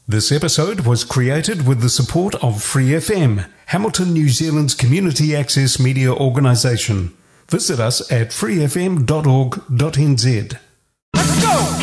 This episode was created with the support of Free FM, Hamilton, New Zealand's community access media organisation. Visit us at freefm.org.nz. Let's go!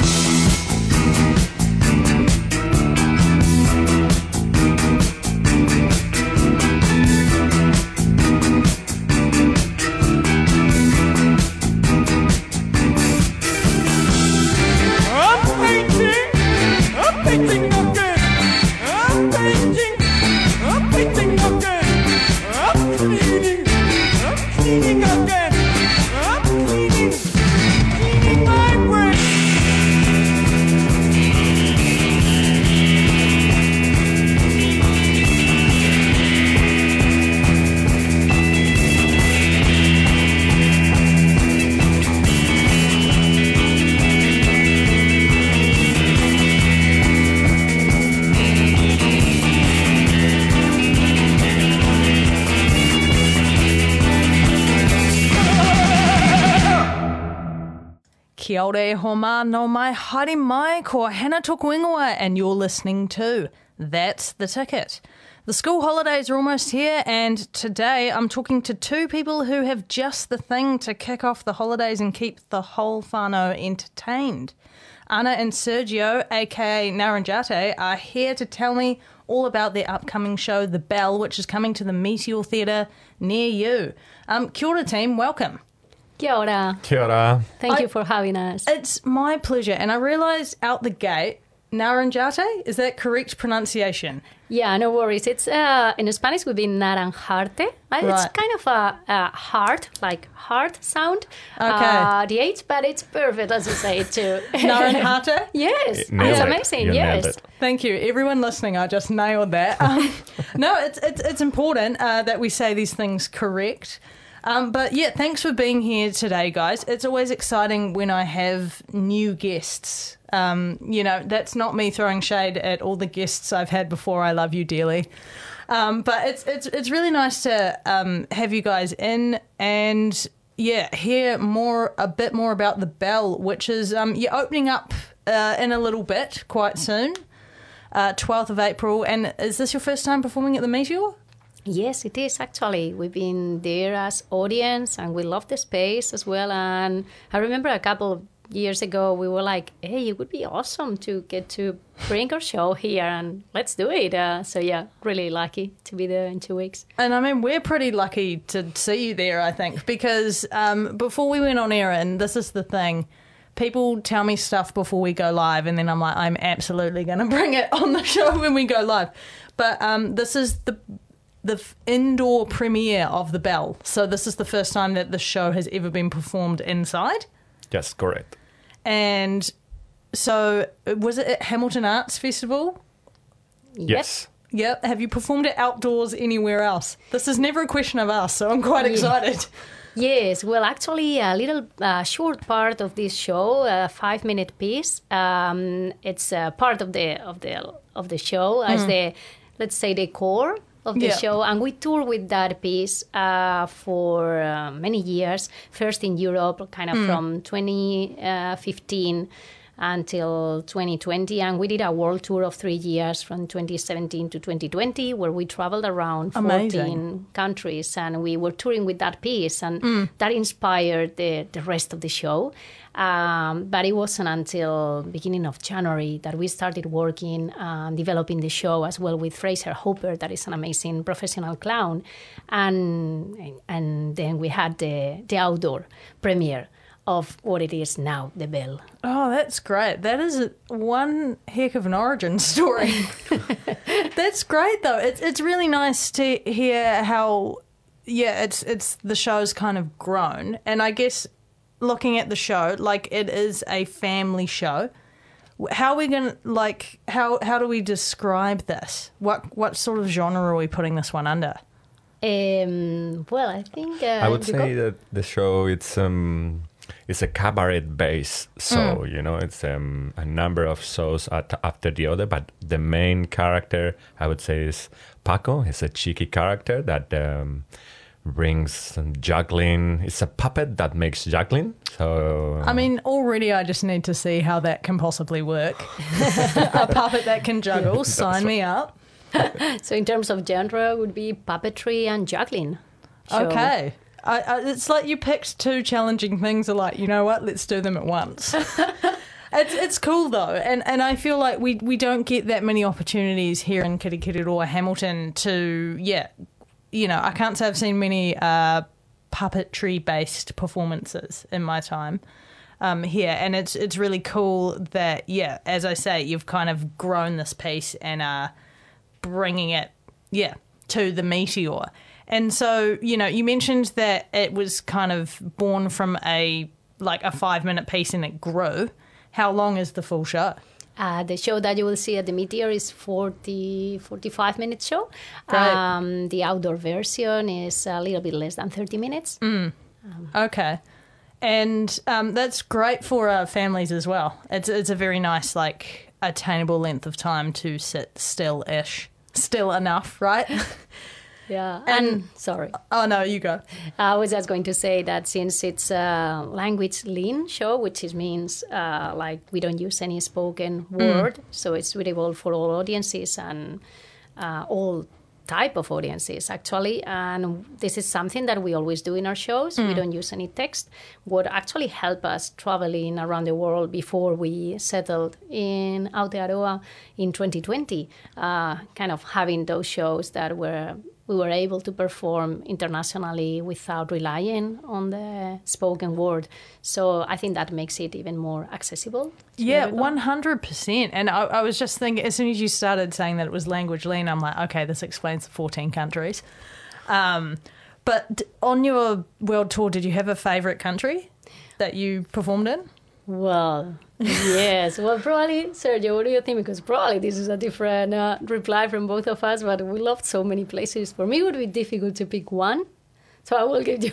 Kia ora e homa no mai haere mai ko Hana tōku ingoa, and you're listening to That's the Ticket. The school holidays are almost here, and today I'm talking to two people who have just the thing to kick off the holidays and keep the whole whānau entertained. Ana and Sergio, aka Naranjate, are here to tell me all about their upcoming show, The Bell, which is coming to the Meteor Theatre near you. Kia ora team, welcome. Kia ora. Kia ora. Thank you for having us. It's my pleasure. And I realised out the gate, Naranjate, is that correct pronunciation? Yeah, no worries. It's in Spanish would be naranjarte. It's kind of a heart, like heart sound. Okay. The H, but it's perfect, as you say it too. Naranjate? Yes, it's Nailed it. amazing. You Yes. nailed it. Thank you. Everyone listening, I just nailed that. No, it's important that we say these things correct. But yeah, thanks for being here today, guys. It's always exciting when I have new guests. That's not me throwing shade at all the guests I've had before. I love you dearly. But it's really nice to have you guys in and hear a bit more about The Bell, which is you're opening up in a little bit, quite soon, 12th of April. And is this your first time performing at the Meteor? Yes, it is actually. We've been there as audience and we love the space as well. And I remember a couple of years ago, we were like, hey, it would be awesome to get to bring our show here and let's do it. So yeah, really lucky to be there in 2 weeks. And I mean, we're pretty lucky to see you there, I think, because before we went on air, and this is the thing, people tell me stuff before we go live and then I'm like, I'm absolutely going to bring it on the show when we go live. But this is the indoor premiere of The Bell. So this is the first time that the show has ever been performed inside. Yes, correct. And so was it at Hamilton Arts Festival? Yes. Yep. Have you performed it outdoors anywhere else? This is never a question I've asked, so I'm quite excited. Yes, well, actually, a little short part of this show, a 5-minute piece. It's part of the show as let's say the core of the show, and we toured with that piece for many years, first in Europe, kind of from 2015 until 2020, and we did a world tour of 3 years from 2017 to 2020, where we traveled around 14 countries, and we were touring with that piece, and that inspired the rest of the show. But it wasn't until beginning of January that we started working on developing the show as well with Fraser Hopper, that is an amazing professional clown. And then we had the outdoor premiere of what it is now, The Bell. Oh, that's great. That is one heck of an origin story. That's great, though. It's really nice to hear how, it's the show's kind of grown. And I guess looking at the show, like, it is a family show. How are we going to, like, how do we describe this? What sort of genre are we putting this one under? Well, I think... I would say that the show, it's a cabaret-based show, it's a number of shows after the other, but the main character, I would say, is Paco. He's a cheeky character that brings some juggling. It's a puppet that makes juggling. So I mean, already I just need to see how that can possibly work. A puppet that can juggle, sign me up. So in terms of genre, would be puppetry and juggling. So, Okay. It's like you picked two challenging things. Are like, you know what? Let's do them at once. It's cool though, and I feel like we don't get that many opportunities here in Kirikiriroa Hamilton to I can't say I've seen many puppetry based performances in my time here, and it's really cool that as I say, you've kind of grown this piece and are bringing it to the Meteor. And so, you mentioned that it was kind of born from a 5-minute piece and it grew. How long is the full show? The show that you will see at the Meteor is 45 minute show. Right. The outdoor version is a little bit less than 30 minutes. Okay. And that's great for families as well. It's a very nice, attainable length of time to sit still-ish. Still enough, right? Yeah, and sorry. Oh, no, you go. I was just going to say that since it's a language lean show, which means we don't use any spoken word, so it's suitable for all audiences and all type of audiences, actually. And this is something that we always do in our shows. We don't use any text. What actually helped us traveling around the world before we settled in Aotearoa in 2020, kind of having those shows that we were able to perform internationally without relying on the spoken word. So I think that makes it even more accessible. Yeah, 100%. And I was just thinking, as soon as you started saying that it was language lean, I'm like, okay, this explains the 14 countries. But on your world tour, did you have a favourite country that you performed in? Well, yes. Well, probably, Sergio, what do you think? Because probably this is a different reply from both of us, but we loved so many places. For me, it would be difficult to pick one. So I will give you...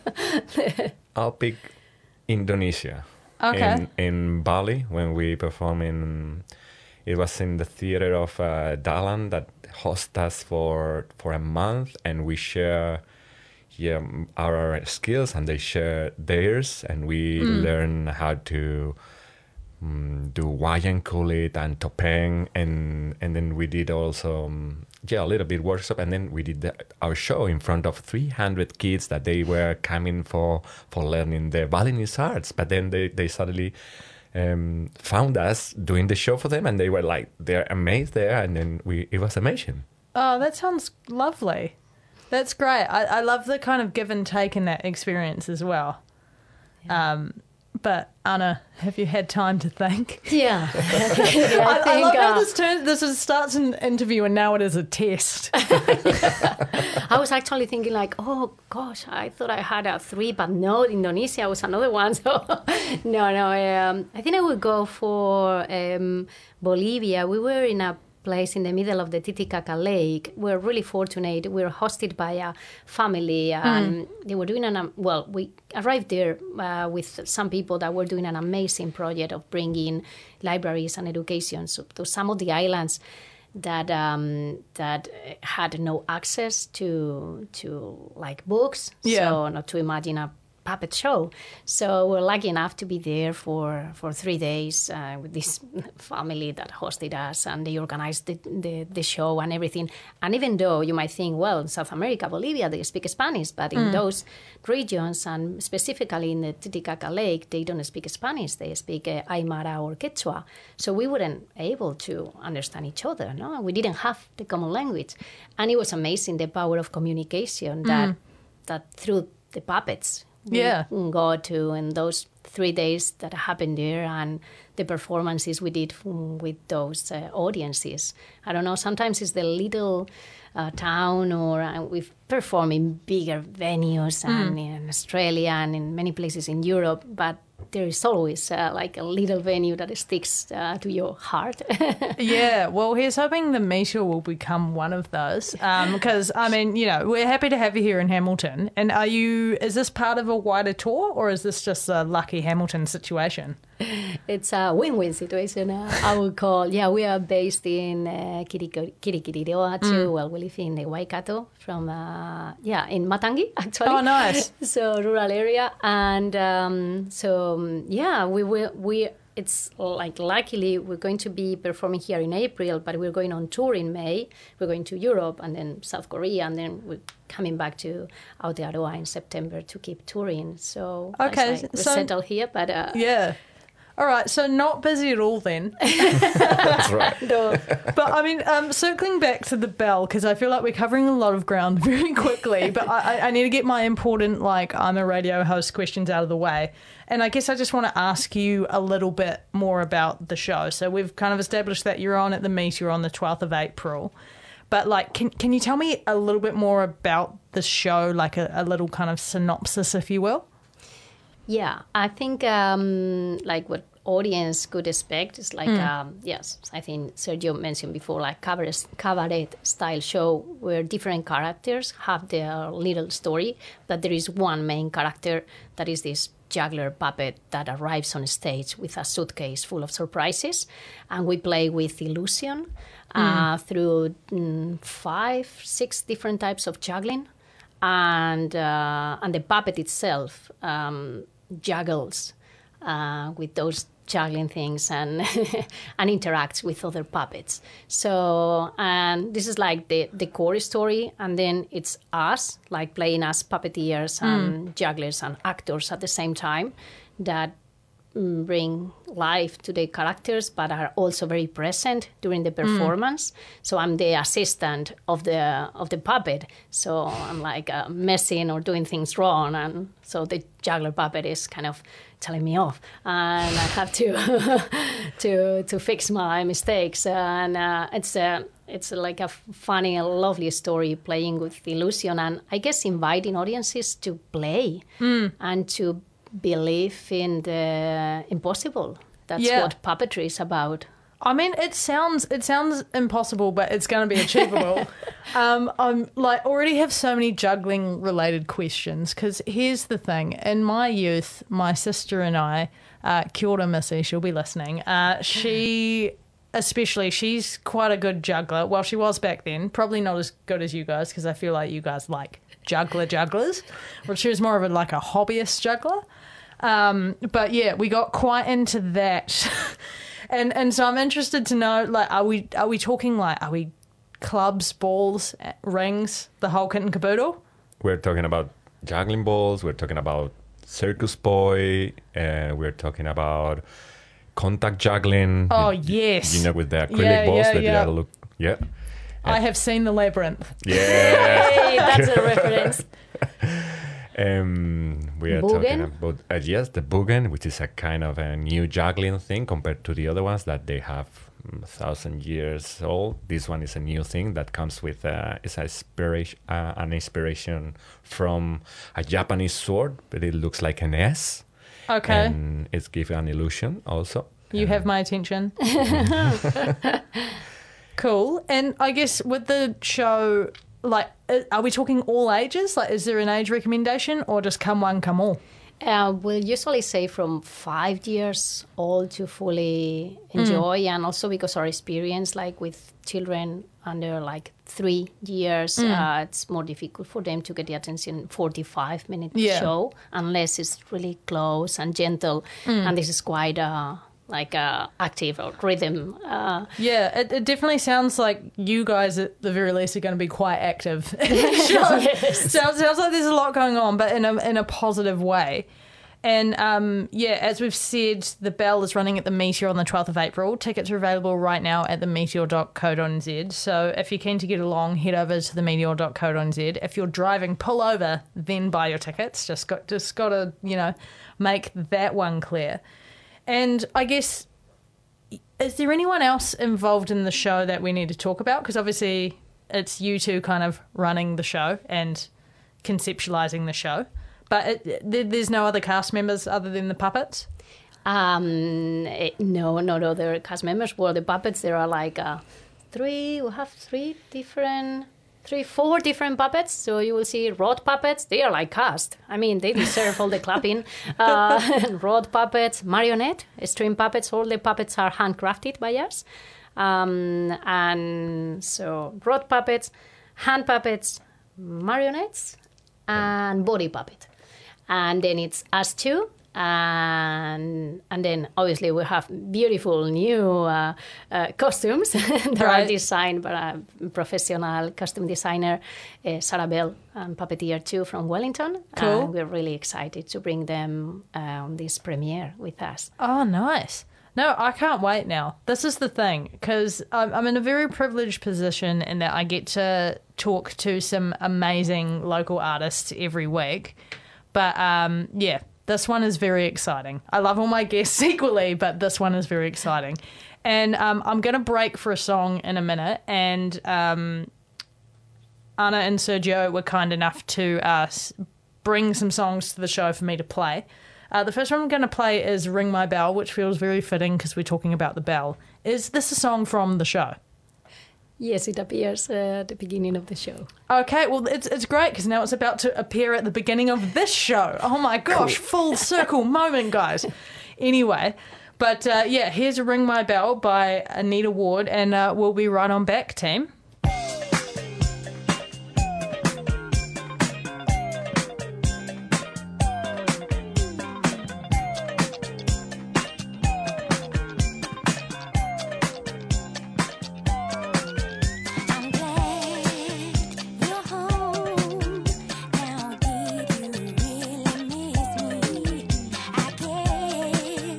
I'll pick Indonesia. Okay. In Bali, when we perform it was in the theater of Dalan that host us for a month, and we share our skills and they share theirs, and we learn how to do wayang kulit and topeng, and then we did also a little bit workshop, and then we did our show in front of 300 kids that they were coming for learning the Balinese arts, but then they suddenly found us doing the show for them, and they were like, they're amazed there, and then it was amazing. Oh, that sounds lovely. That's great. I love the kind of give and take in that experience as well. Yeah. But Anna, have you had time to think? Yeah. I love how this starts an interview and now it is a test. I was actually thinking oh gosh, I thought I had 3, but no, Indonesia was another one. So no. I think I would go for Bolivia. We were in a place in the middle of the Titicaca Lake. We're really fortunate. We were hosted by a family, and they were doing we arrived there with some people that were doing an amazing project of bringing libraries and education to some of the islands that had no access to books. Yeah. So not to imagine a puppet show. So we're lucky enough to be there for 3 days with this family that hosted us, and they organized the show and everything. And even though you might think, well, in South America, Bolivia, they speak Spanish, but in those regions, and specifically in the Titicaca Lake, they don't speak Spanish. They speak Aymara or Quechua. So we weren't able to understand each other. No, we didn't have the common language. And it was amazing, the power of communication that through the puppets we go to in those 3 days that happened there, and the performances we did with those audiences. I don't know, sometimes it's the little town, or we've performed in bigger venues and in Australia and in many places in Europe, but there is always a little venue that sticks to your heart. Yeah, well, here's hoping the Meteor will become one of those. Because, we're happy to have you here in Hamilton. And is this part of a wider tour, or is this just a lucky Hamilton situation? It's a win-win situation, I would call. Yeah, we are based in Kirikiriroa too. Well, we live in the Waikato in Matangi, actually. Oh, nice. So, rural area. And it's like, luckily, we're going to be performing here in April, but we're going on tour in May. We're going to Europe and then South Korea, and then we're coming back to Aotearoa in September to keep touring. So, okay, we're settled here, but... yeah. All right, so not busy at all then. That's right. No. But I mean, circling back to the bell, because I feel like we're covering a lot of ground very quickly, but I need to get my important, I'm a radio host questions out of the way. And I guess I just want to ask you a little bit more about the show. So we've kind of established that you're on at the Meteor on the 12th of April. But can you tell me a little bit more about the show, like a little kind of synopsis, if you will? Yeah, I think what audience could expect is yes, I think Sergio mentioned before, like cabaret style show where different characters have their little story, but there is one main character that is this juggler puppet that arrives on stage with a suitcase full of surprises, and we play with illusion through 5-6 different types of juggling, and the puppet itself juggles with those juggling things and and interacts with other puppets. So, and this is like the core story, and then it's us like playing as puppeteers and jugglers and actors at the same time that bring life to the characters, but are also very present during the performance. So I'm the assistant of the puppet. So I'm like messing or doing things wrong, and so the juggler puppet is kind of telling me off, and I have to fix my mistakes. And it's like a funny, lovely story playing with illusion, and I guess inviting audiences to play and to believe in the impossible. That's what puppetry is about. I mean, it sounds impossible, but it's going to be achievable. I'm already have so many juggling related questions, because here's the thing. In my youth, my sister and I, kia ora Missy, she'll be listening. She's quite a good juggler. Well, she was back then. Probably not as good as you guys, because I feel like you guys like jugglers. Well, she was more of a hobbyist juggler. But yeah, we got quite into that. And so I'm interested to know, are we talking are we clubs, balls, rings, the whole kit and caboodle? We're talking about juggling balls. We're talking about circus boy. We're talking about contact juggling. Oh, yes. With the acrylic balls that look. Yeah. I have seen the labyrinth. Yeah. Hey, that's a reference. We are talking about the Boogen, which is a kind of a new juggling thing compared to the other ones that they have 1,000 years old. This one is a new thing that comes with an inspiration from a Japanese sword, but it looks like an S. Okay. And it's given an illusion also. You have my attention. Cool. And I guess with the show, are we talking all ages? Is there an age recommendation, or just come one, come all? We'll usually say from 5 years old to fully enjoy, and also because our experience, with children under 3 years, it's more difficult for them to get the attention 45-minute show unless it's really close and gentle, and this is quite active or rhythm. It definitely sounds like you guys at the very least are going to be quite active. Sounds like there's a lot going on, but in a positive way. And as we've said, the bell is running at the Meteor on the 12th of April. Tickets are available right now at themeteor.co.nz. So if you're keen to get along, head over to themeteor.co.nz. If you're driving, pull over, then buy your tickets. Just got to make that one clear. And I guess, is there anyone else involved in the show that we need to talk about? Because obviously it's you two kind of running the show and conceptualizing the show. But there's no other cast members other than the puppets? No, not other cast members. Well, the puppets, there are 3. We have 3 different 4 different puppets. So you will see rod puppets. They are like cast. I mean, they deserve all the clapping. Rod puppets, marionette, string puppets. All the puppets are handcrafted by us. And so rod puppets, hand puppets, marionettes, and body puppet. And then it's us 2. And then obviously we have beautiful new costumes that are designed by a professional costume designer, Sarah Bell, and puppeteer too from Wellington. Cool. And we're really excited to bring them on this premiere with us. Oh, nice. No, I can't wait now. This is the thing, because I'm in a very privileged position in that I get to talk to some amazing local artists every week. But yeah, this one is very exciting. I love all my guests equally, but this one is very exciting. And I'm going to break for a song in a minute. And Anna and Sergio were kind enough to bring some songs to the show for me to play. The first one I'm going to play is Ring My Bell, which feels very fitting because we're talking about the bell. Is this a song from the show? Yes, it appears at the beginning of the show. Okay, well, it's great because now it's about to appear at the beginning of this show. Oh my gosh, full circle moment, guys. Anyway, but yeah, here's Ring My Bell by Anita Ward, and we'll be right on back, team.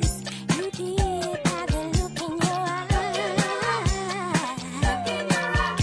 You did by the look in your eyes.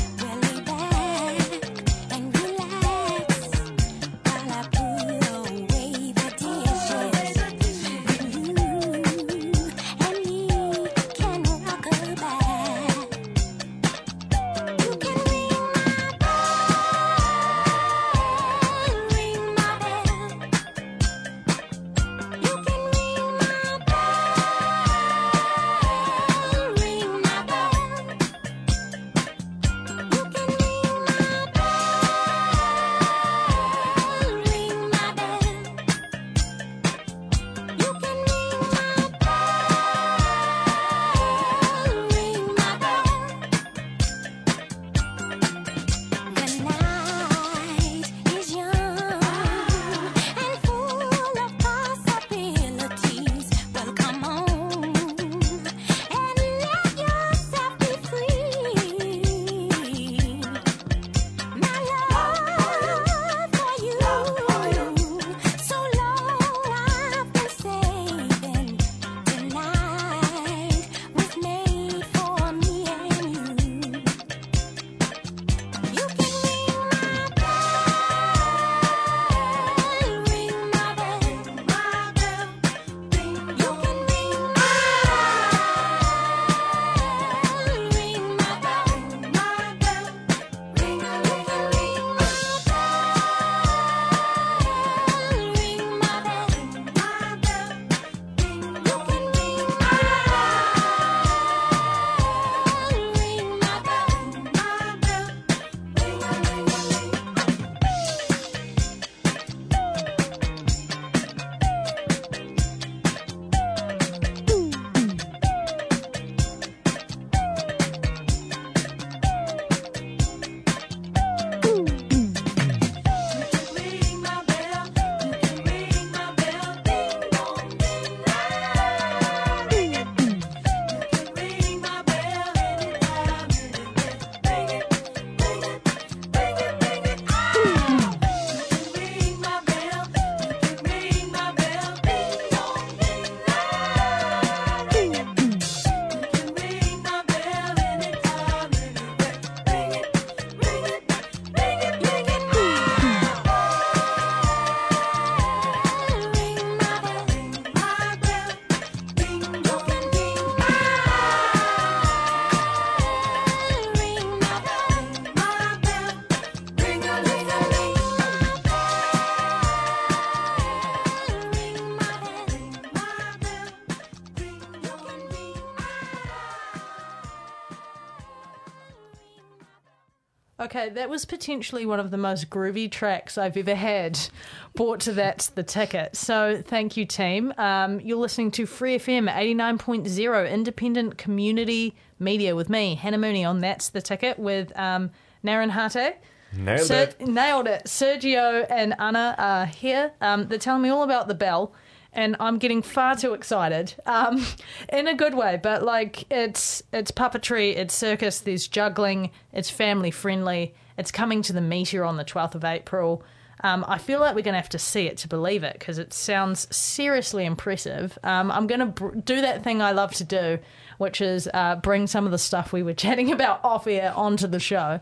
Okay, that was potentially one of the most groovy tracks I've ever had brought to That's the Ticket. So thank you, team. You're listening to Free FM 89.0, independent community media with me, Hannah Mooney, on That's the Ticket with Naren Hate. Nailed it. Sergio and Anna are here. They're telling me all about the bell. And I'm getting far too excited, in a good way. But like, it's puppetry, it's circus, there's juggling, it's family friendly. It's coming to the Meteor on the 12th of April. I feel like we're going to have to see it to believe it because it sounds seriously impressive. I'm going to do that thing I love to do, which is bring some of the stuff we were chatting about off air onto the show.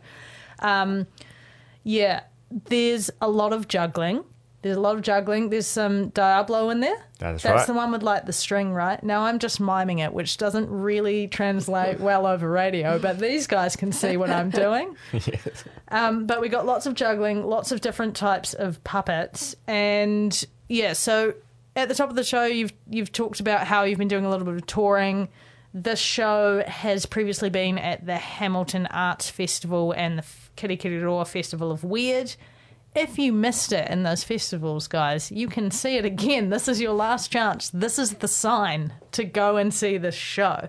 Yeah, there's a lot of juggling. There's some Diablo in there. That's right. The one with like the string, right? Now I'm just miming it, which doesn't really translate well over radio, but these guys can see what I'm doing. Yes. But we got lots of juggling, lots of different types of puppets. And yeah, so at the top of the show, you've talked about how you've been doing a little bit of touring. This show has previously been at the Hamilton Arts Festival and the Kirikiriroa Festival of Weird. If you missed it in those festivals, guys, you can see it again. This is your last chance. This is the sign to go and see this show.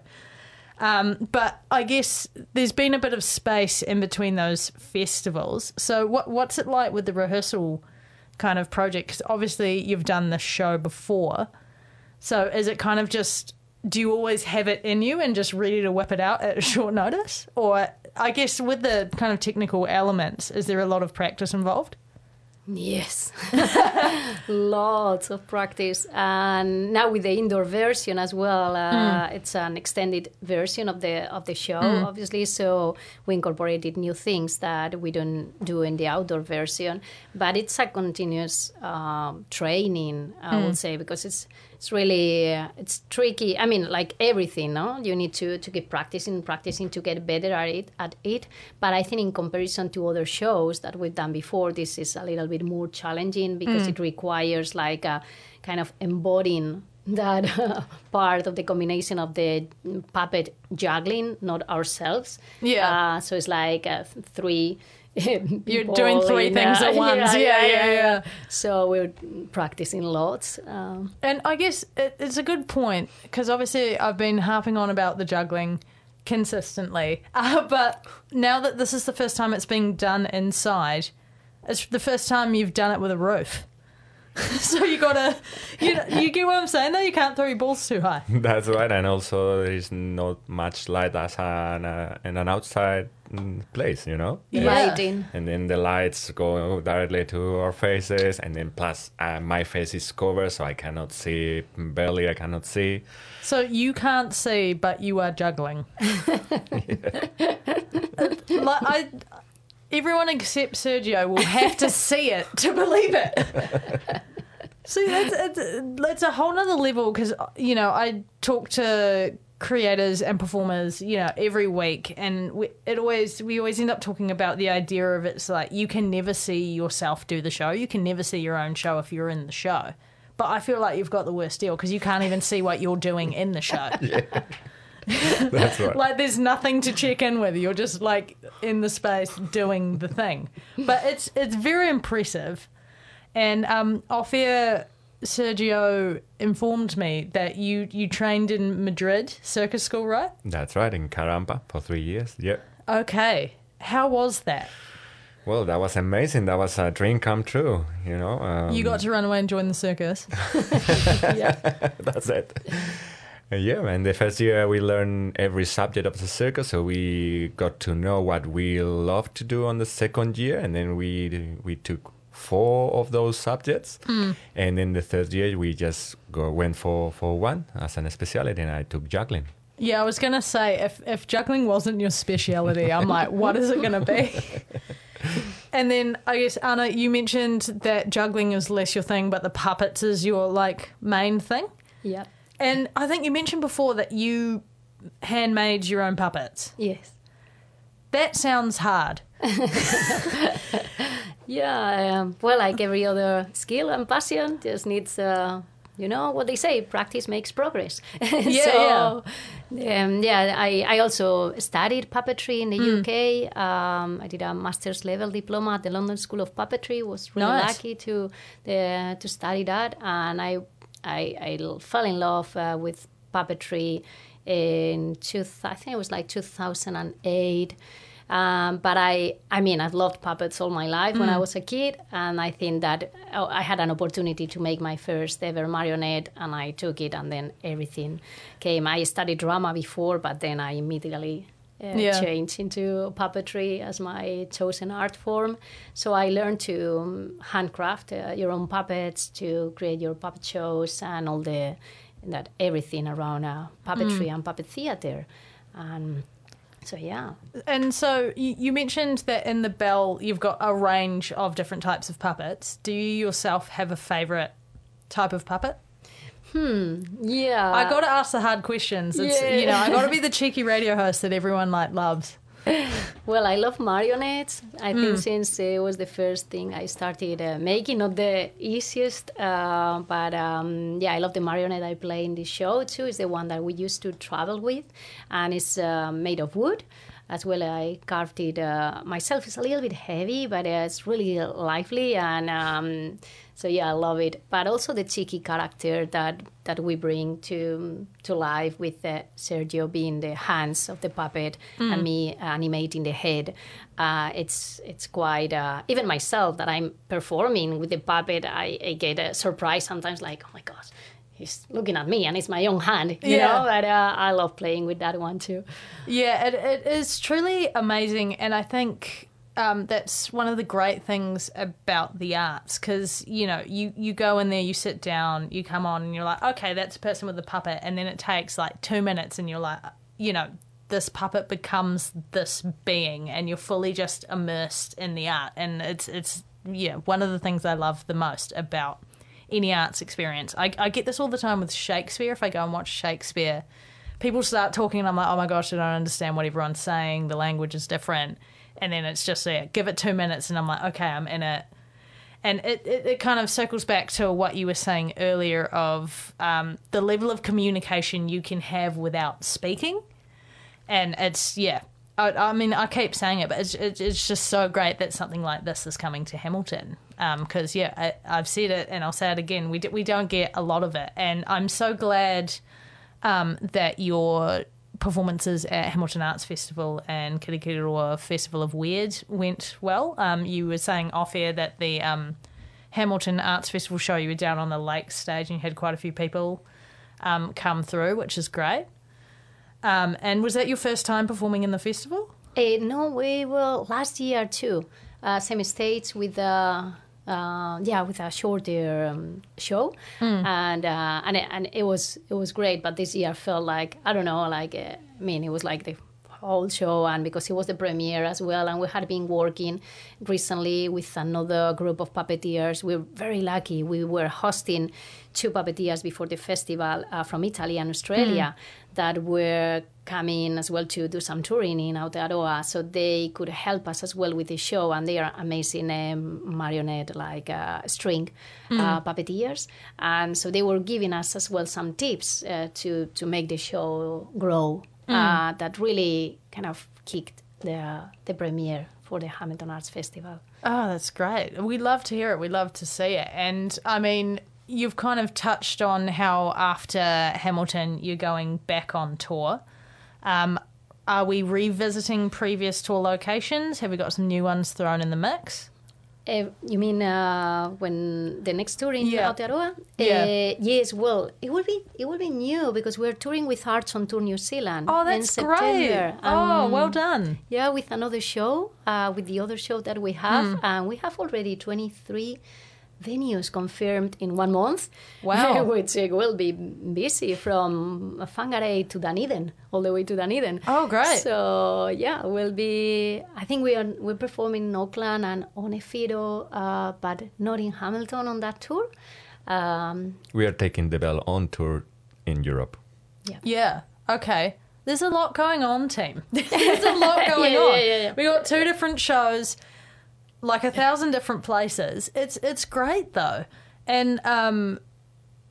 But I guess there's been a bit of space in between those festivals. So what's it like with the rehearsal kind of project? Because obviously you've done this show before. So is it kind of just, do you always have it in you and just ready to whip it out at short notice? Or I guess with the kind of technical elements, is there a lot of practice involved? Yes, lots of practice, and now with the indoor version as well. It's an extended version of the show, obviously. So we incorporated new things that we don't do in the outdoor version. But it's a continuous training, I would say, because it's really it's tricky. I mean, like everything, no? You need to keep practicing to get better at it. But I think in comparison to other shows that we've done before, this is a little bit more challenging because it requires like a kind of embodying that part of the combination of the puppet juggling, not ourselves. Yeah. So it's like three. You're doing three things at once. Yeah. So we're practicing lots. And I guess it's a good point because obviously I've been harping on about the juggling consistently. But now that this is the first time it's being done inside, it's the first time you've done it with a roof. So you gotta, you get what I'm saying though? You can't throw your balls too high. That's right, and also there is not much light as in an outside place, you know? Lighting. And then the lights go directly to our faces, and then plus my face is covered, so I cannot see, barely I cannot see. So you can't see, but you are juggling. Everyone except Sergio will have to see it to believe it. See, that's a whole nother level because, I talk to creators and performers, every week, and we always end up talking about the idea of it's like you can never see yourself do the show. You can never see your own show if you're in the show. But I feel like you've got the worst deal because you can't even see what you're doing in the show. Yeah. That's right. Like there's nothing to check in with. You're just like in the space doing the thing. But it's very impressive. And off air, Sergio informed me that you trained in Madrid Circus School, right? That's right, in Carampa for 3 years. Yeah. Okay. How was that? Well, that was amazing. That was a dream come true, You got to run away and join the circus. Yeah. That's it. Yeah, and the first year we learned every subject of the circus, so we got to know what we love to do on the second year, and then we took 4 of those subjects, and then the third year we just went for one as an specialty, and I took juggling. Yeah, I was going to say, if juggling wasn't your speciality, I'm like, what is it going to be? And then, I guess, Anna, you mentioned that juggling is less your thing, but the puppets is your, main thing? Yeah. And I think you mentioned before that you handmade your own puppets. Yes. That sounds hard. Yeah. Well, like every other skill and passion, just needs you know what they say, practice makes progress. Yeah, I also studied puppetry in the UK. I did a master's level diploma at the London School of Puppetry. Was really lucky to study that, and I fell in love with puppetry in I think it was like 2008. But I've loved puppets all my life when I was a kid, and I think that I had an opportunity to make my first ever marionette, and I took it, and then everything came. I studied drama before, but then I immediately changed into puppetry as my chosen art form. So I learned to handcraft your own puppets, to create your puppet shows, and all that everything around puppetry and puppet theater. So, yeah. And so you mentioned that in the Bell you've got a range of different types of puppets. Do you yourself have a favourite type of puppet? Yeah. I got to ask the hard questions. It's, you know, I got to be the cheeky radio host that everyone loves. Well, I love marionettes. I think since it was the first thing I started making, not the easiest, but I love the marionette I play in the show too. It's the one that we used to travel with, and it's made of wood. As well, I carved it myself. It's a little bit heavy, but it's really lively, and so I love it. But also the cheeky character that we bring to life with Sergio being the hands of the puppet and me animating the head. It's quite even myself that I'm performing with the puppet. I get a surprise sometimes, like, oh my gosh, he's looking at me and it's my own hand, you know, but I love playing with that one too. Yeah, it is truly amazing, and I think that's one of the great things about the arts, because, you know, you go in there, you sit down, you come on and you're like, okay, that's a person with a puppet, and then it takes like 2 minutes and you're like, you know, this puppet becomes this being and you're fully just immersed in the art, and it's one of the things I love the most about any arts experience. I get this all the time with Shakespeare. If I go and watch Shakespeare, people start talking and I'm like, oh my gosh, I don't understand what everyone's saying. The language is different. And then it's just give it 2 minutes and I'm like, okay, I'm in it. And it kind of circles back to what you were saying earlier of the level of communication you can have without speaking. And it's, I mean, I keep saying it, but it's just so great that something like this is coming to Hamilton. Because, I've said it and I'll say it again, we don't get a lot of it. And I'm so glad that your performances at Hamilton Arts Festival and Kirikiriroa Festival of Weird went well. You were saying off air that the Hamilton Arts Festival show, you were down on the lake stage and you had quite a few people come through, which is great. And was that your first time performing in the festival? No, we were last year too. Same stage with with a shorter show, and it was great. But this year felt like, I don't know, it was like the whole show, and because it was the premiere as well, and we had been working recently with another group of puppeteers. We were very lucky. We were hosting 2 puppeteers before the festival from Italy and Australia that were coming as well to do some touring in Aotearoa, so they could help us as well with the show, and they are amazing marionette string puppeteers, and so they were giving us as well some tips to make the show grow. That really kind of kicked the premiere for the Hamilton Arts Festival. Oh, that's great. We love to hear it. We love to see it. And I mean, you've kind of touched on how after Hamilton you're going back on tour. Are we revisiting previous tour locations? Have we got some new ones thrown in the mix? You mean when the next tour in Aotearoa? Yes. Well, it will be new because we're touring with Arts on Tour New Zealand. Oh, that's in September. Great! Well done. Yeah, with another show, with the other show that we have, and we have already 23 venues confirmed in 1 month. Wow. Which will be busy from Whangarei to Dunedin, all the way to Dunedin. Oh, great. So, we'll be... I think we're performing in Auckland and Onefiro, but not in Hamilton on that tour. We are taking the Bell on tour in Europe. Yeah. Okay. There's a lot going on, team. There's a lot going on. Yeah. We got 2 different shows, like 1,000 different places. It's great though, and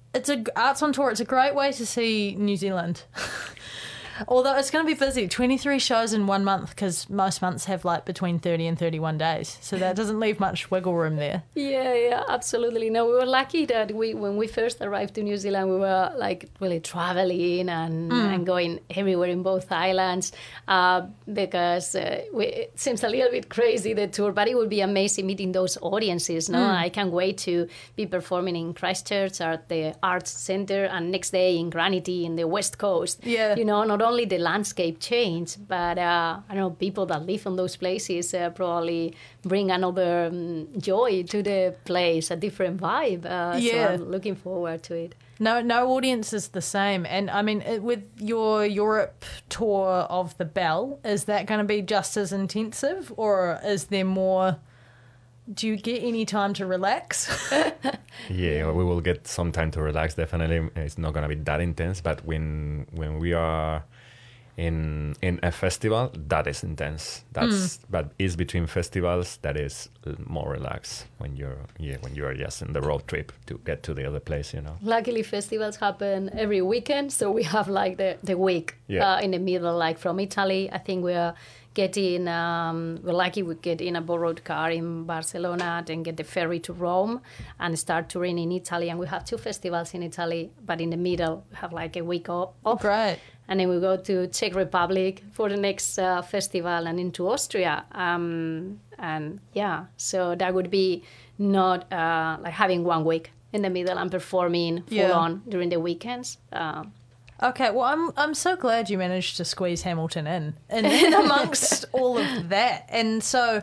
it's a Arts on Tour. It's a great way to see New Zealand. Although it's going to be busy, 23 shows in 1 month, because most months have like between 30 and 31 days. So that doesn't leave much wiggle room there. Yeah, absolutely. No, we were lucky that when we first arrived to New Zealand, we were like really traveling and going everywhere in both islands because it seems a little bit crazy, the tour, but it would be amazing meeting those audiences. No, I can't wait to be performing in Christchurch at the Arts Centre and next day in Granity in the West Coast. Yeah. You know, not only the landscape change, but I don't know, people that live in those places probably bring another joy to the place, a different vibe. So I'm looking forward to it. No audience is the same. And I mean, with your Europe tour of the Bell, is that going to be just as intensive, or is there more? Do you get any time to relax? Yeah, we will get some time to relax. Definitely, it's not gonna be that intense. But when we are in a festival, that is intense. But it's between festivals that is more relaxed when you are just in the road trip to get to the other place. You know. Luckily, festivals happen every weekend, so we have like the week in the middle. Like from Italy, I think we are getting we're lucky we get in a borrowed car in Barcelona, then get the ferry to Rome and start touring in Italy. And we have 2 festivals in Italy, but in the middle we have like a week off. Great. And then we go to Czech Republic for the next festival and into Austria. And yeah, so that would be not like having 1 week in the middle and performing full on during the weekends. Okay, well, I'm so glad you managed to squeeze Hamilton in amongst all of that. And so,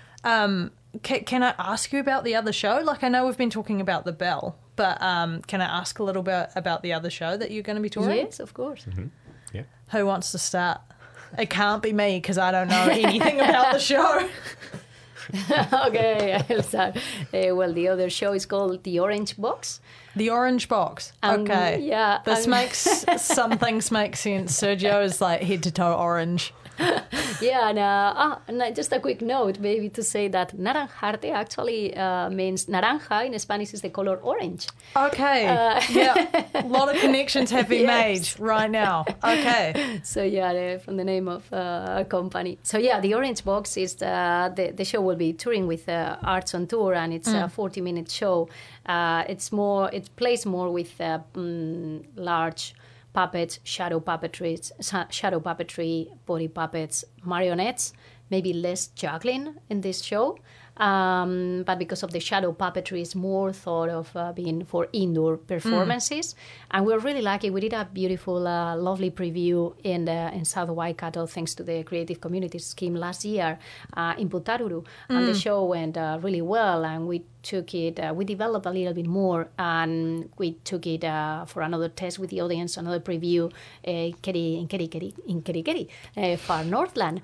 can I ask you about the other show? Like, I know we've been talking about the Bell, but can I ask a little bit about the other show that you're going to be touring? Yes, of course. Mm-hmm. Yeah. Who wants to start? It can't be me because I don't know anything about the show. Okay, I'll start. Well, the other show is called The Orange Box. The Orange Box. Okay. Yeah. This makes some things make sense. Sergio is like head to toe orange. Yeah, and just a quick note, maybe to say that naranjarte actually means naranja in Spanish is the color orange. Okay. Yeah. A lot of connections have been made right now. Okay. So yeah, from the name of a company. So yeah, the Orange Box is the show will be touring with Arts on Tour, and it's a 40-minute show. It plays more with large puppets, shadow puppetry, body puppets, marionettes, maybe less juggling in this show. But because of the shadow puppetry, it's more thought of being for indoor performances. And we're really lucky. We did a beautiful, lovely preview in South Waikato, thanks to the Creative Communities Scheme last year in Putaruru. And the show went really well, and we took it, we developed a little bit more, and we took it for another test with the audience, another preview in Kerikeri, far Northland.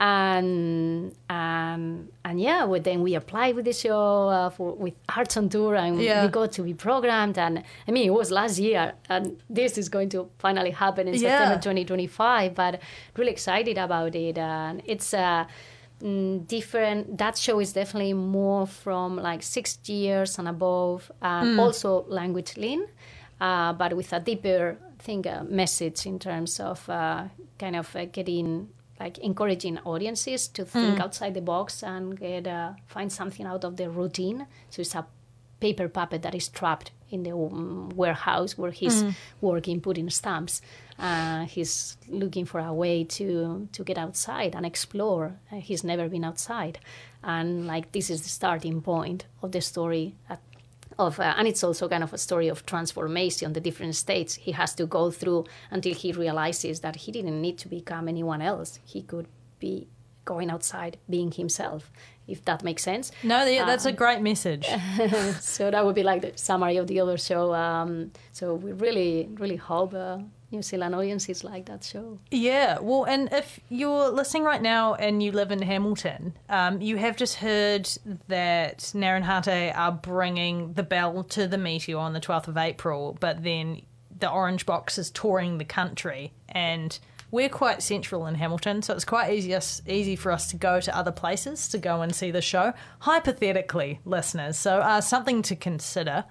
And yeah, then we applied with the show with Arts on Tour, and we got to be programmed. And I mean, it was last year, and this is going to finally happen in September 2025, but really excited about it. And it's different. That show is definitely more from like 6 years and above, and also language lean, but with a deeper, I think, message in terms of kind of getting, like, encouraging audiences to think outside the box and find something out of their routine. So it's a paper puppet that is trapped in the warehouse where he's working, putting stamps. He's looking for a way to get outside and explore. He's never been outside. And like, this is the starting point of the story and it's also kind of a story of transformation, the different states he has to go through until he realizes that he didn't need to become anyone else. He could be going outside, being himself, if that makes sense. No, that's a great message. So that would be like the summary of the other show. So we really, really hope New Zealand audiences like that show. Yeah, well, and if you're listening right now and you live in Hamilton, you have just heard that Naranjarte are bringing the Bell to the Meteor on the 12th of April, but then the Orange Box is touring the country, and we're quite central in Hamilton, so it's quite easy for us to go to other places to go and see the show, hypothetically, listeners. So something to consider.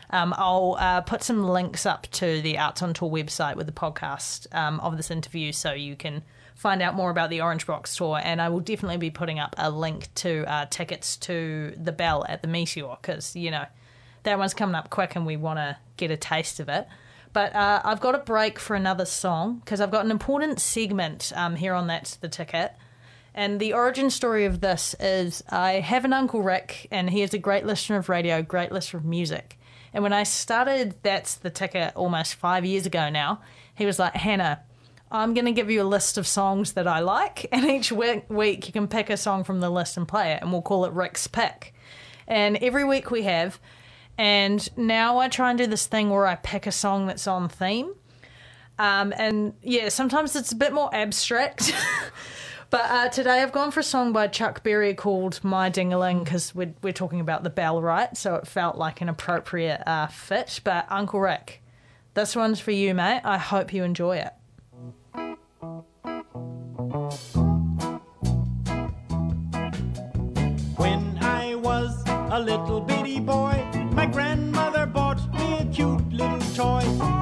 I'll put some links up to the Arts on Tour website with the podcast of this interview so you can find out more about the Orange Box tour, and I will definitely be putting up a link to tickets to the Bell at the Meteor, because, you know, that one's coming up quick and we want to get a taste of it. But I've got a break for another song because I've got an important segment here on That's the Ticket. And the origin story of this is I have an Uncle Rick, and he is a great listener of radio, great listener of music. And when I started That's the Ticket almost 5 years ago now, he was like, Hannah, I'm going to give you a list of songs that I like, and each week you can pick a song from the list and play it, and we'll call it Rick's Pick. And every week we have, and now I try and do this thing where I pick a song that's on theme. And yeah, sometimes it's a bit more abstract. But today I've gone for a song by Chuck Berry called My Ding-a-Ling, because we're talking about the bell, right? So it felt like an appropriate fit. But Uncle Rick, this one's for you, mate. I hope you enjoy it. When I was a little bitty boy, my grandmother bought me a cute little toy.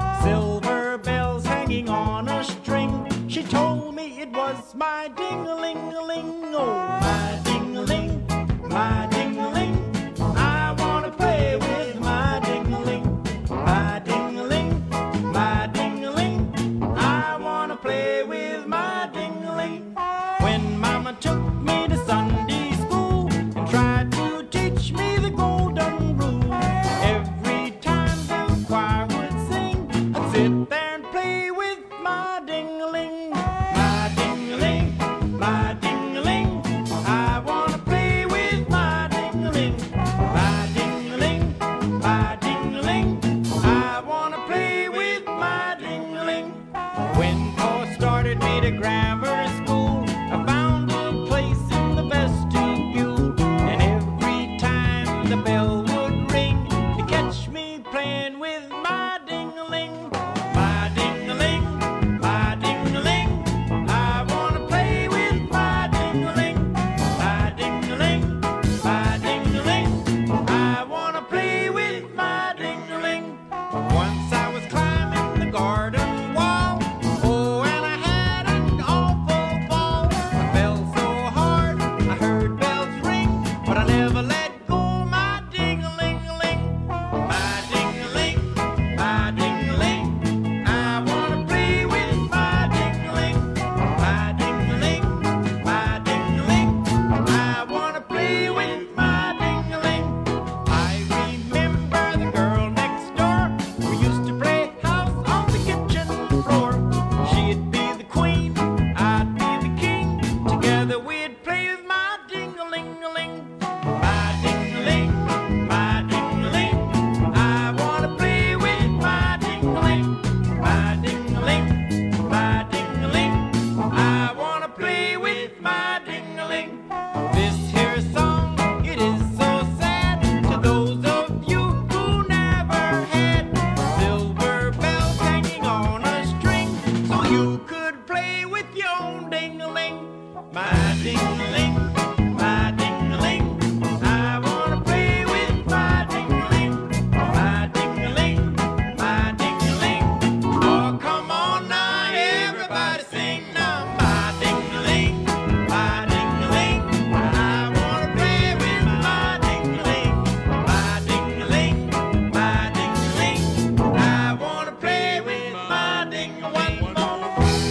Silver bells hanging on a string. She told me it was my ding-a-ling-a-ling. Oh, my ding-a-ling, my ding-a-ling. I want to play with my ding-a-ling. My ding-a-ling, my ding-a-ling. I want to play with my ding-a-ling. When Mama took me to Sunday school and tried to teach me the golden rule, every time the choir would sing, I'd sit there and play with my ding-a-ling. My ding-a-ling, my ding-a-ling. I want to play with my ding-a-ling. My ding-a-ling, my ding-a-ling. I want to play with my ding-a-ling. When Pa started me to grammar school, I found a place in the vestibule, and every time the bell would ring, to catch me playing with my ding-a-ling. My ding-a-ling, my ding-a-ling. I want to play with my ding-a-ling. My ding-a-ling, my ding-a-ling. I want to play with my ding-a-ling. Once I was climbing the garden wall, oh, and I had an awful fall. I fell so hard, I heard bells ring, but I never let go my ding-a-ling-a-ling. My ding-a-ling, my ding-a-ling. I want to play with my ding-a-ling. My ding-a-ling, my ding-a-ling. I want to play with my ding-a-ling. I remember the girl next door. We used to play house on the kitchen floor. She'd be the queen, I'd be the king. Together we'd play with my ding-a-ling-a-ling. My ding-a-ling, my ding-a-ling. I want to play with my ding-a-ling. My ding-a-ling, my ding-a-ling. I want to play with my ding-a-ling. This here song, it is so sad to those of you who never had silver bells hanging on a string, so you could play with your own ding-a-ling. My ding-a-ling, my ding-a-ling. I want to play with my ding-a-ling. My ding-a-ling, my ding-a-ling. Oh, come on now, everybody sing now. My ding-a-ling, my ding-a-ling. I want to play with my ding-a-ling. My ding-a-ling, my ding-a-ling. I want to play with my ding-a-ling. One more.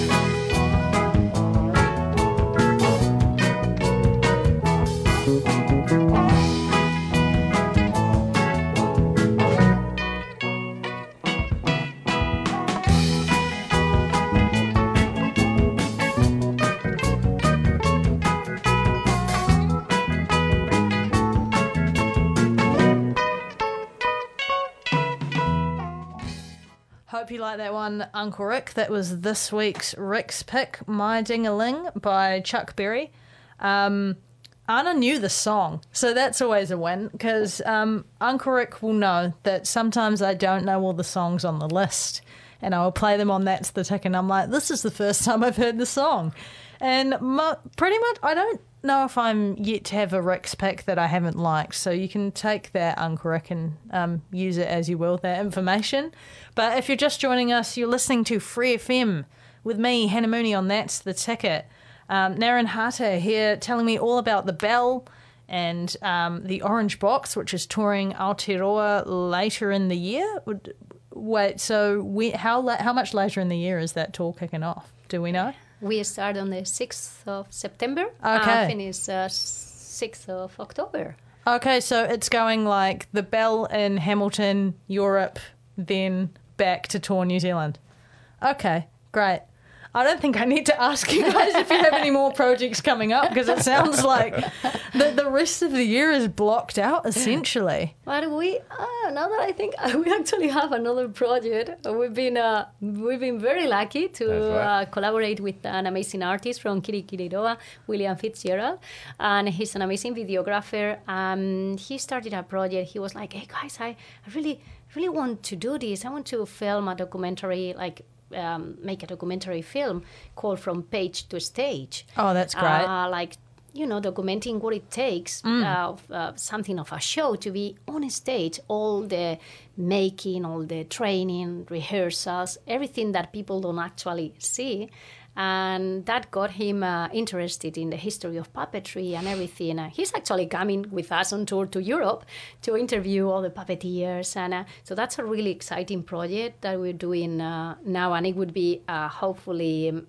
Hope you like that one, Uncle Rick. That was this week's Rick's Pick, My Ding-a-Ling by Chuck Berry. Anna knew the song, so that's always a win, because Uncle Rick will know that sometimes I don't know all the songs on the list, and I will play them on That's the Tick, and I'm like, this is the first time I've heard the song. And pretty much, I don't know if I'm yet to have a Rick's pick that I haven't liked, so you can take that, Uncle Rick, and use it as you will, that information. But if you're just joining us, you're listening to Free FM with me, Hannah Mooney, on That's the Ticket. Naren Hata here telling me all about the Bell and the Orange Box, which is touring Aotearoa later in the year. Wait, so how much later in the year is that tour kicking off? Do we know? We start on the 6th of September Okay. and finish 6th of October. Okay, so it's going like the Bell in Hamilton, Europe, then back to tour New Zealand. Okay, great. I don't think I need to ask you guys if you have any more projects coming up, because it sounds like the rest of the year is blocked out, essentially. But now that I think, we actually have another project. We've been very lucky to That's right. collaborate with an amazing artist from Kirikiriroa, William Fitzgerald, and he's an amazing videographer. He started a project. He was like, "Hey guys, I really want to do this. I want to film a documentary, make a documentary film called From Page to Stage." Oh, that's great. Documenting what it takes something of a show to be on stage, all the making, all the training, rehearsals, everything that people don't actually see. And that got him interested in the history of puppetry and everything. He's actually coming with us on tour to Europe to interview all the puppeteers. And so that's a really exciting project that we're doing now. And it would be hopefully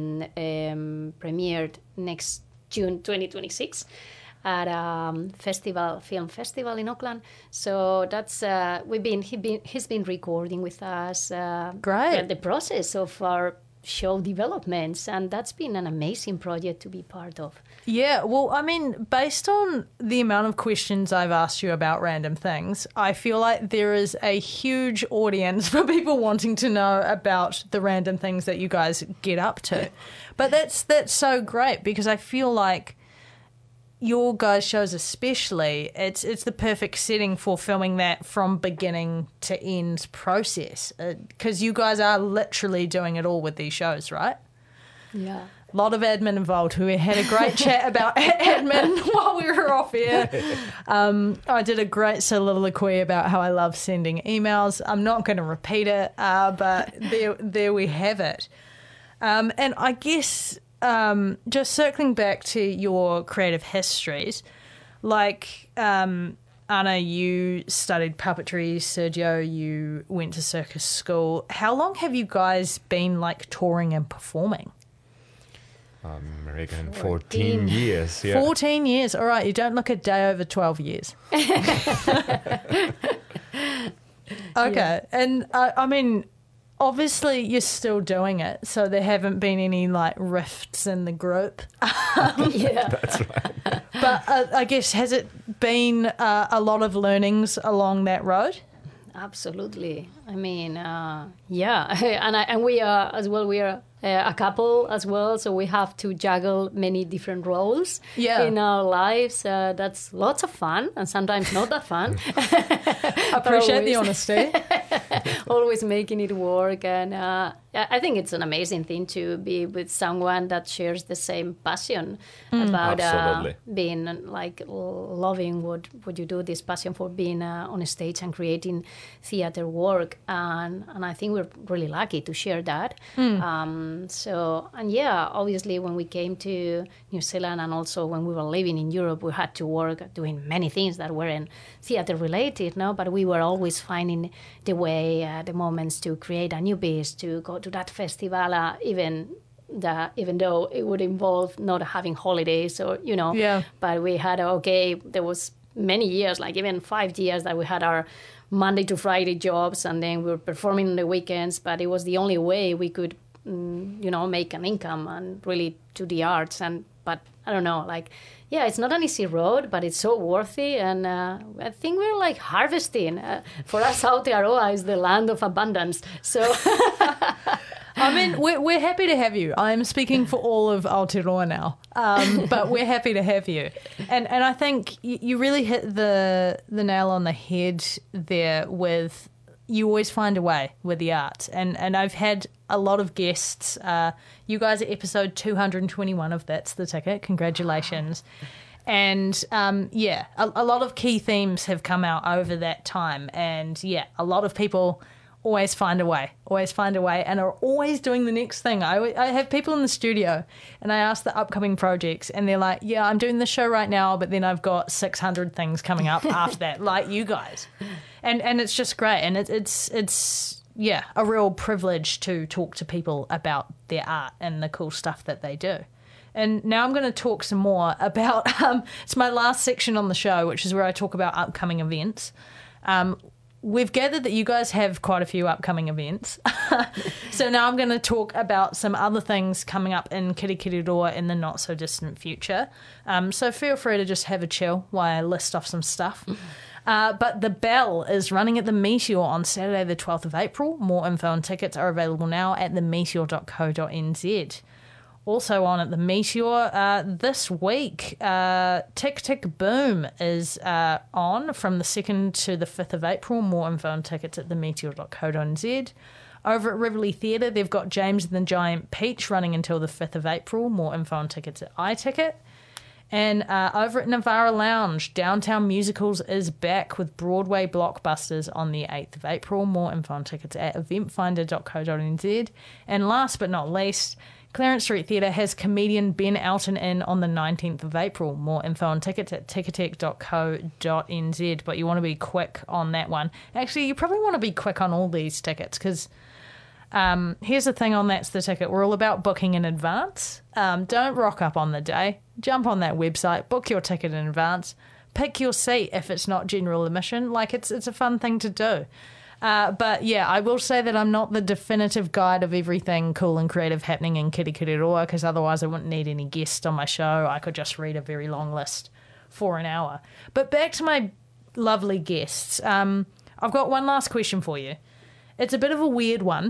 premiered next June 2026 at film festival in Auckland. So that's he's been recording with us. Great. The process of our show developments, and that's been an amazing project to be part of. Yeah, well, I mean, based on the amount of questions I've asked you about random things, I feel like there is a huge audience for people wanting to know about the random things that you guys get up to. But that's so great, because I feel like your guys' shows especially, it's the perfect setting for filming that from beginning to end process, because you guys are literally doing it all with these shows, right? Yeah. A lot of admin involved. We had a great chat about admin while we were off air. I did a great soliloquy about how I love sending emails. I'm not going to repeat it, but there we have it. And I guess just circling back to your creative histories, like Anna, you studied puppetry. Sergio, you went to circus school. How long have you guys been touring and performing? I reckon 14 years. Yeah. 14 years. All right, you don't look a day over 12 years. Okay. Yeah. And I mean, obviously you're still doing it, so there haven't been any rifts in the group. Yeah. That's right. But I guess, has it been a lot of learnings along that road? Absolutely. I mean, yeah. And we are as well. We are a couple as well, so we have to juggle many different roles in our lives. That's lots of fun, and sometimes not that fun. Appreciate the honesty. Always making it work, and I think it's an amazing thing to be with someone that shares the same passion about being loving what you do. This passion for being on a stage and creating theater work, and I think we're really lucky to share that. Obviously when we came to New Zealand, and also when we were living in Europe, we had to work doing many things that weren't theater related, no? But we were always finding the way, the moments to create a new piece, to go to that festival, even though it would involve not having holidays or, but we had, there was many years, even 5 years, that we had our Monday to Friday jobs, and then we were performing on the weekends, but it was the only way we could make an income and really do the arts. But I don't know, it's not an easy road, but it's so worthy. And I think we're harvesting. For us, Aotearoa is the land of abundance. So, I mean, we're happy to have you. I'm speaking for all of Aotearoa now, but we're happy to have you. And I think you really hit the nail on the head there with you always find a way with the arts. And I've had a lot of guests. You guys are episode 221 of That's the Ticket. Congratulations. And, a lot of key themes have come out over that time. And, a lot of people always find a way, and are always doing the next thing. I have people in the studio, and I ask the upcoming projects, and they're like, yeah, I'm doing this show right now, but then I've got 600 things coming up after that, like you guys. And it's just great. And it's a real privilege to talk to people about their art and the cool stuff that they do. And now I'm going to talk some more about, it's my last section on the show, which is where I talk about upcoming events. We've gathered that you guys have quite a few upcoming events. So now I'm going to talk about some other things coming up in Kirikiriroa in the not-so-distant future. So feel free to just have a chill while I list off some stuff. But The Bell is running at the Meteor on Saturday the 12th of April. More info and tickets are available now at themeteor.co.nz. Also on at the Meteor this week, Tick Tick Boom is on from the 2nd to the 5th of April. More info and tickets at themeteor.co.nz. Over at Rivoli Theatre, they've got James and the Giant Peach running until the 5th of April. More info and tickets at iTicket. And over at Navara Lounge, Downtown Musicals is back with Broadway blockbusters on the 8th of April. More info and tickets at eventfinder.co.nz. And last but not least, Clarence Street Theatre has comedian Ben Elton in on the 19th of April. More info and tickets at ticketek.co.nz, but you want to be quick on that one. Actually, you probably want to be quick on all these tickets because here's the thing on That's the Ticket. We're all about booking in advance. Don't rock up on the day. Jump on that website, book your ticket in advance, pick your seat if it's not general admission. Like, it's a fun thing to do. But yeah, I will say that I'm not the definitive guide of everything cool and creative happening in Kirikiriroa, because otherwise I wouldn't need any guests on my show. I could just read a very long list for an hour. But back to my lovely guests. I've got one last question for you. It's a bit of a weird one.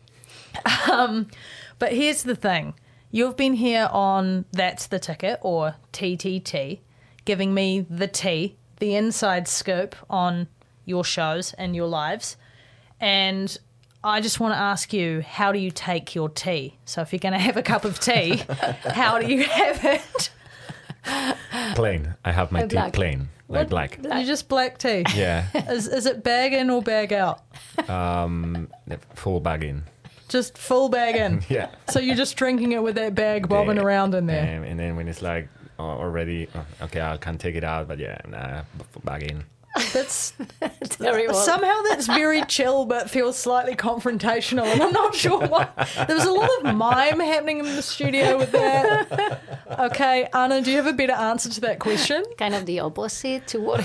But here's the thing. You've been here on That's the Ticket, or TTT, giving me the tea, the inside scoop on your shows and your lives. And I just want to ask you, how do you take your tea? So if you're going to have a cup of tea, how do you have it? Plain. I have my tea Black. plain, like black. You just black tea? Yeah. Is it bag in or bag out? Full bag in. Just full bag in? Yeah. So you're just drinking it with that bag bobbing around in there? And then when it's like already, okay, I can take it out, but yeah, nah, bag in. That's Terrible. somehow that's very chill, but feels slightly confrontational, and I'm not sure why. There was a lot of mime happening in the studio with that. Okay, Anna, do you have a better answer to that question? Kind of the opposite to what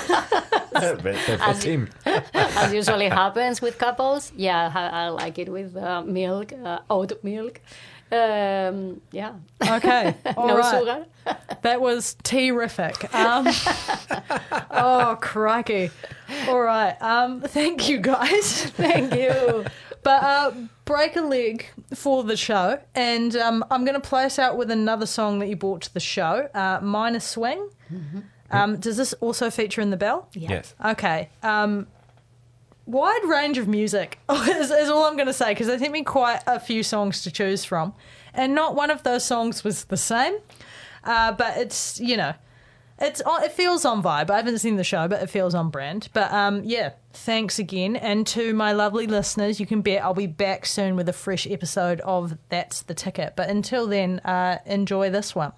as usually happens with couples. Yeah, I like it with milk, oat milk. Yeah. Okay, all No right. sugar. That was terrific. Oh, crikey. All right. Thank you, guys. Thank you. But break a leg for the show, and I'm going to play us out with another song that you brought to the show, Minor Swing. Mm-hmm. Does this also feature in The Bell? Yeah. Yes. Okay. Wide range of music is all I'm going to say, because they sent me quite a few songs to choose from, and not one of those songs was the same. But it's, it feels on vibe. I haven't seen the show, but it feels on brand. But yeah, thanks again. And to my lovely listeners, you can bet I'll be back soon with a fresh episode of That's the Ticket. But until then, enjoy this one.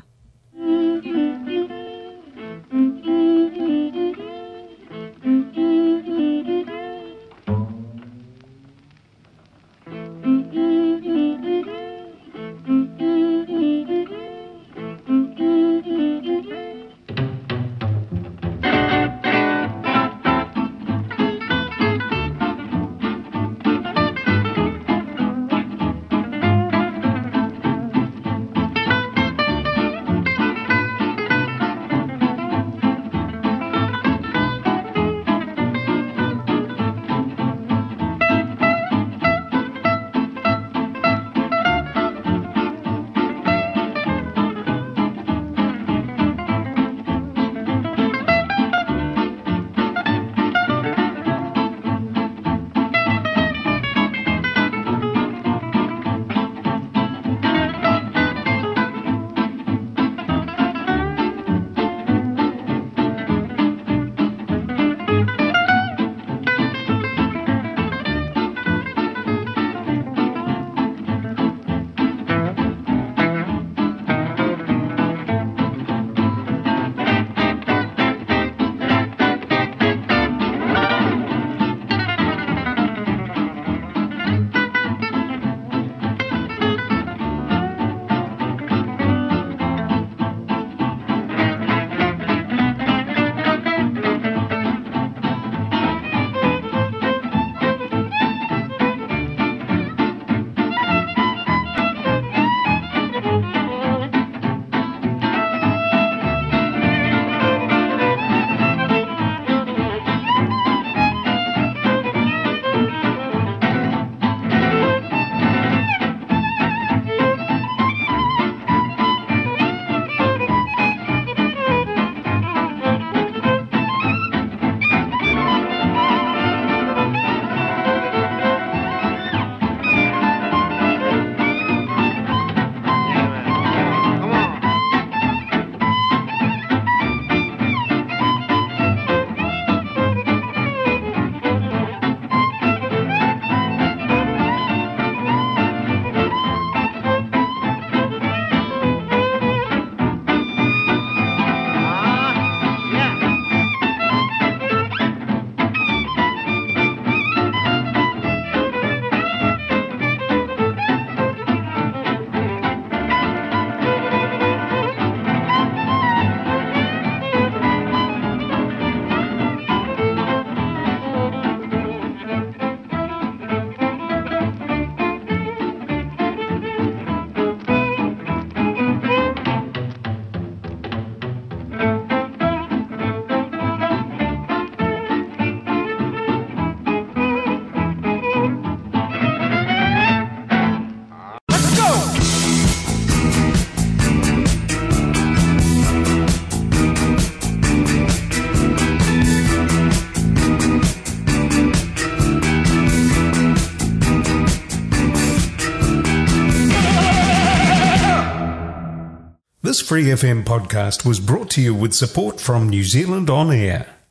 This Free FM podcast was brought to you with support from New Zealand On Air.